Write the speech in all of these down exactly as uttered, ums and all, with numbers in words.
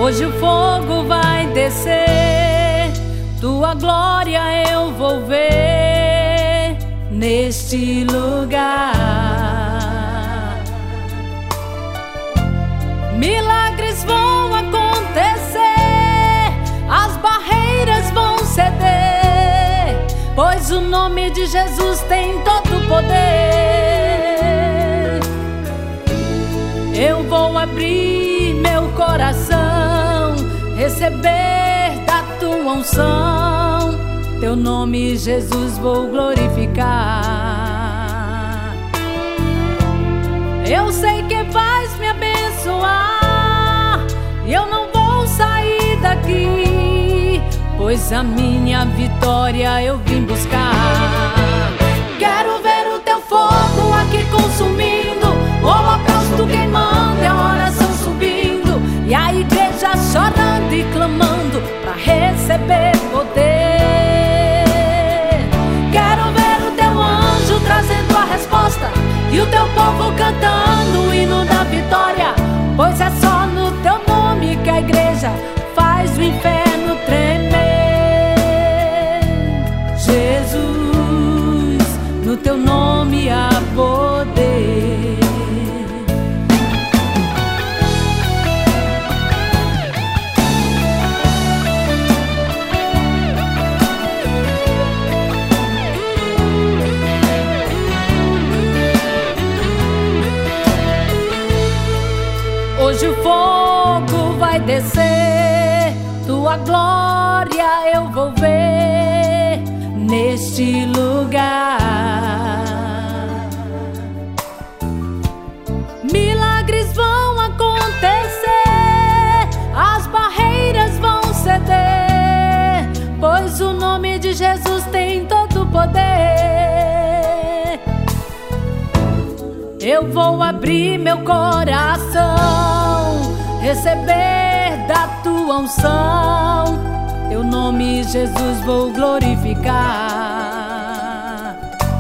Hoje o fogo vai descer, tua glória eu vou ver neste lugar. Milagres vão acontecer, as barreiras vão ceder, pois o nome de Jesus tem todo o poder. Eu vou abrir meu coração, receber da tua unção, teu nome, Jesus, vou glorificar. Eu sei que vais me abençoar e eu não vou sair daqui, pois a minha vitória eu vim buscar. Quero ver o teu fogo aqui consumindo, o holocausto queimando e a oração subindo, e a igreja chorando e clamando para receber poder. Quero ver o teu anjo trazendo a resposta e o teu povo cantando o hino da vitória, pois é só no teu nome que a igreja faz o inferno tremer. Jesus, no teu nome há poder. Hoje o fogo vai descer, tua glória eu vou ver neste lugar. Milagres vão acontecer, as barreiras vão ceder, pois o nome de Jesus tem todo o poder. Eu vou abrir meu coração, receber da tua unção, teu nome, Jesus, vou glorificar.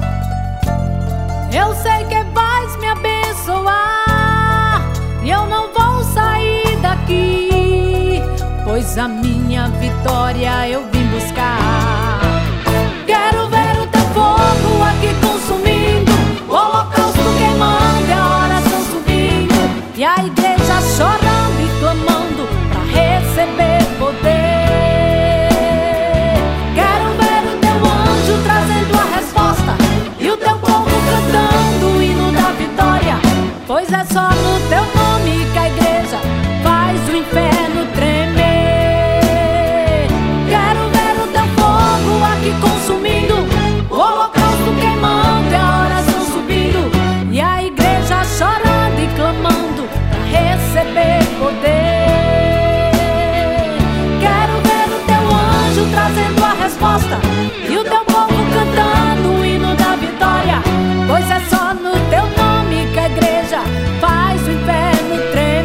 Eu sei que vais me abençoar e eu não vou sair daqui, pois a minha vitória eu vim buscar. Quero ver o teu fogo aqui consumindo, o holocausto queimando e a oração subindo, e a igreja chorando e clamando para receber poder. Quero ver o teu anjo trazendo a resposta e o teu povo cantando o hino da vitória, pois é só no teu nome que a igreja faz o inferno tremer. Quero ver o teu fogo aqui consumindo, o holocausto queimando e a oração subindo, e a igreja chorando e clamando para receber poder. Quero ver o teu anjo trazendo a resposta e o teu povo cantando o hino da vitória, pois é só no teu nome que a igreja faz o inferno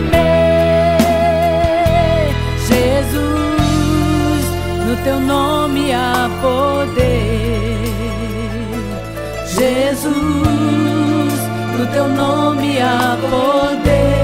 tremer. Jesus, no teu nome há poder. Jesus, no teu nome há poder.